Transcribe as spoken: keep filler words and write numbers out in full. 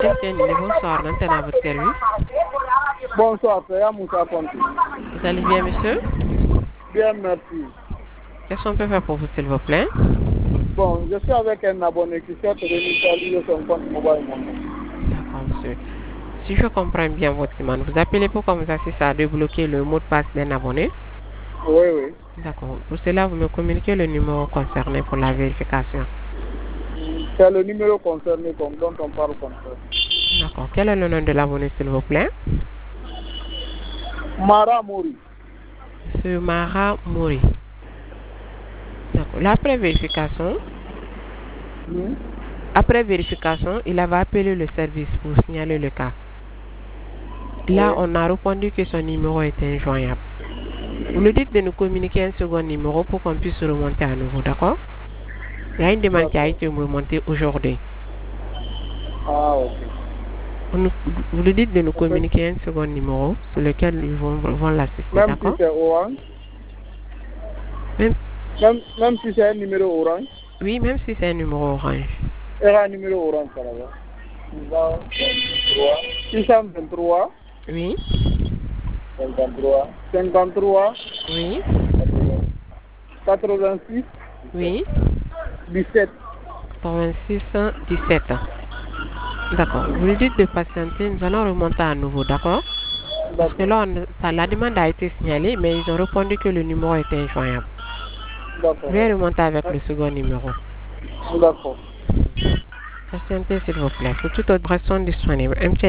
M T N, bonsoir, maintenant à votre service. Bonsoir, c'est Amoussa Conti. Vous allez bien, monsieur? Bien, merci. Qu'est-ce qu'on peut faire pour vous, s'il vous plaît? Bon, je suis avec un abonné qui souhaite réinitialiser son compte mobile money. D'accord, monsieur. Si je comprends bien votre demande, vous appelez pour qu'on vous assiste à débloquer le mot de passe d'un abonné? Oui, oui. D'accord. Pour cela, vous me communiquez le numéro concerné pour la vérification. C'est le numéro concerné comme dont on parle comme ça. D'accord. Quel est le nom de l'abonné, s'il vous plaît? Mara Mouri. Monsieur Mara Mouri. D'accord. Après vérification, Hmm? après vérification, il avait appelé le service pour signaler le cas. Là, Oui. on a répondu que son numéro était injoignable. Vous lui dites de nous communiquer un second numéro pour qu'on puisse remonter à nouveau, d'accord? Il y a une demande qui a été remontée aujourd'hui. Ah, ok. Vous, nous- vous lui dites de nous En fait, communiquer un second numéro sur lequel ils vont, vont l'assister, même si d'accord? c'est orange, Même, même, même si c'est un numéro orange, oui, même si c'est un numéro orange. il y a un numéro orange ça là-bas. six cent vingt-trois, Oui, cinquante-trois, cinquante-trois, oui, quatre-vingt-six, oui. dix-sept. quatre-vingt-six dix-sept. D'accord. Vous lui dites de patienter, nous allons remonter à nouveau, d'accord? Parce que D'accord. là, on- ça- la demande a été signalée, mais ils ont répondu que le numéro était injoignable. D'accord. Veuillez remonter avec le second numéro. D'accord. Patientez, s'il vous plaît. Pour toute autre raison disponible. M T N